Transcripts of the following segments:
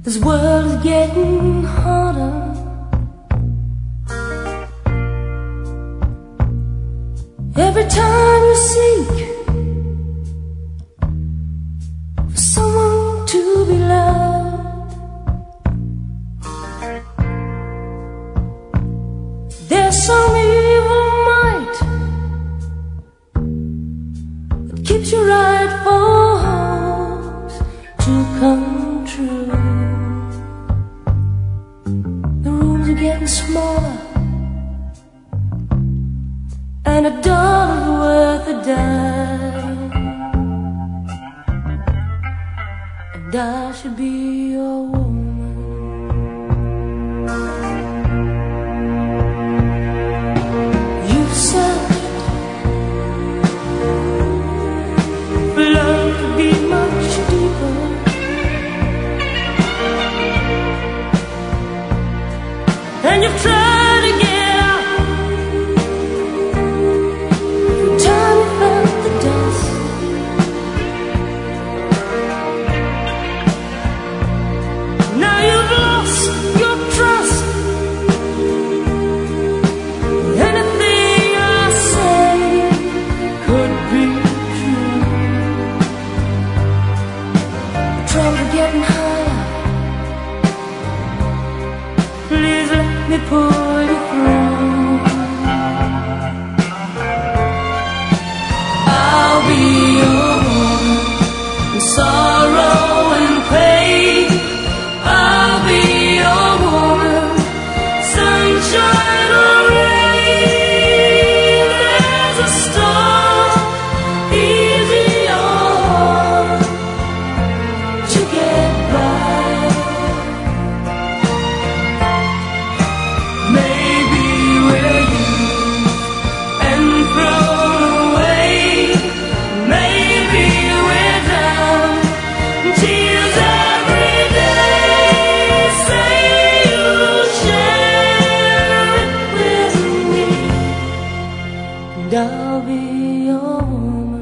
This world is getting harder. Every time you seek for someone to be loved, there's some evil might that keeps your rightful hopes to come true. The rooms are getting smaller, and a dollar's worth a dime. And I should be your woman. You've searched for love to be much deeper, and you've tried to get getting higher. Please let me pull you through. I'll be your woman in sorrow and pain. I'll be your woman, sunshine or rain. There's a star, easy on to get by. Maybe we're used and thrown away. Maybe we're down, tears every day. Say you'll share it with me, and I'll be your woman.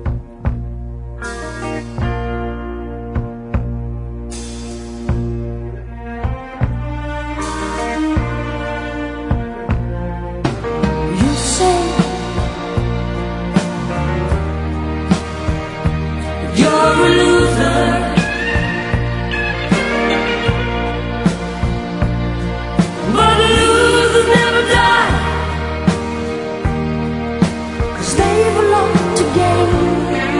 You say you're a loser, but losers never die, 'cause they've a lot to gain.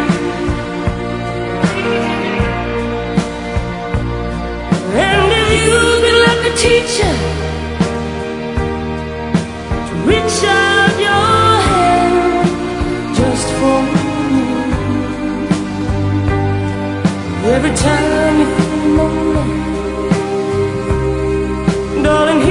And if you could let me teach you to reach out your hand just for me, every time you feel lonely, darling,